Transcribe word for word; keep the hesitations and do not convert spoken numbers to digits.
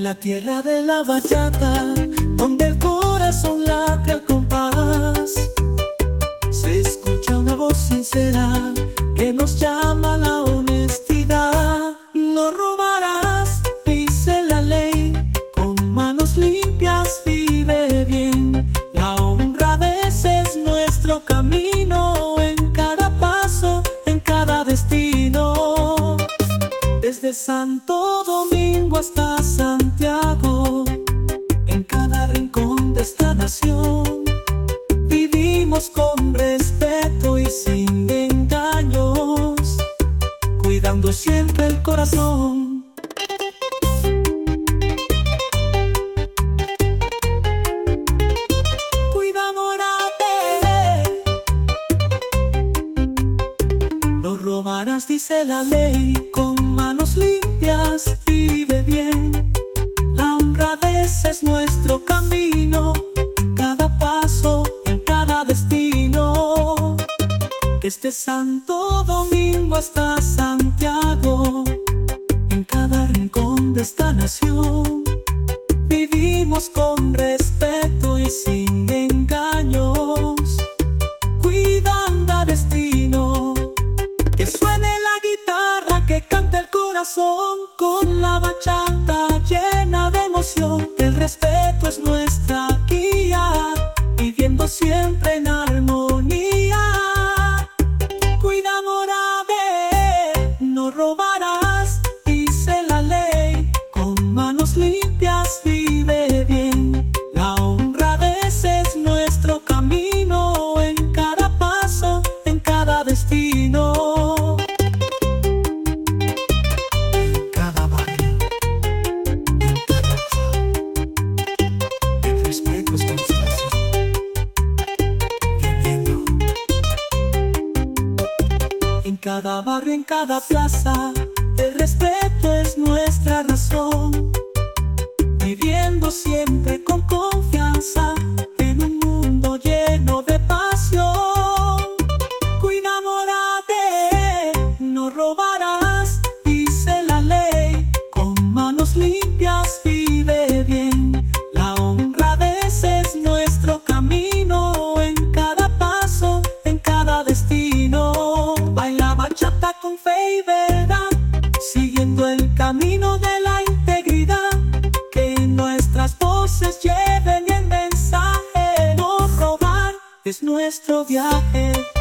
la tierra de la bachata, donde el corazón late al compás, se escucha una voz sincera que nos llama a la honestidad. No robarás, dice la ley, con manos limpias vive bien. La honradez es nuestro camino, en cada paso, en cada destino. Desde Santo Domingo hasta Santiago, en cada rincón de esta nación, vivimos con respeto y sin engaños, cuidando siempre el corazón. No robarás, dice la ley, con manos limpias vive bien. La honradez es nuestro camino, cada paso, en cada destino. Desde Santo Domingo hasta Santiago, en cada rincón de esta nación, vivimos con respeto y sin engaños, cuidando a destino. Que suene la guitarra, que cante el corazón, con la bachata llena de emoción. El respeto es nuestra guía, viviendo siempre en armonía. Cuida, morave, no robarás, dice la ley, con manos limpias vive bien. La honradez es nuestro camino, en cada paso, en cada destino. Cada barrio, en cada casa, el respeto es constancia, viviendo. En cada barrio, en cada plaza, el respeto es nuestra razón, viviendo siempre con confianza, en un mundo lleno de pasión. Cuida, morave, no robarás, dice la ley, con manos limpias vive bien. La honradez es nuestro camino, en cada paso, en cada destino. Baila bachata con fe y verdad, siguiendo el camino de la integridad. Que nuestras voces lleven el mensaje, no robar es nuestro viaje.